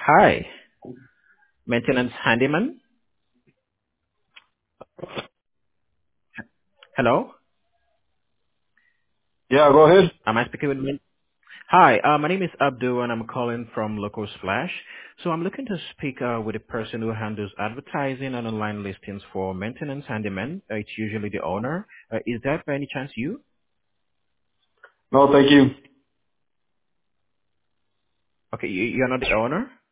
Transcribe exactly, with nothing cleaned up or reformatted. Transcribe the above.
Hi, maintenance handyman. Hello, Yeah, go ahead. am I speaking with me? Hi, uh, my name is Abdul and I'm calling from Local Splash. So I'm looking to speak uh, with a person who handles advertising and online listings for maintenance handyman. Uh, it's usually the owner. Uh, is that by any chance you? No, thank you. Okay, you, you're not the owner?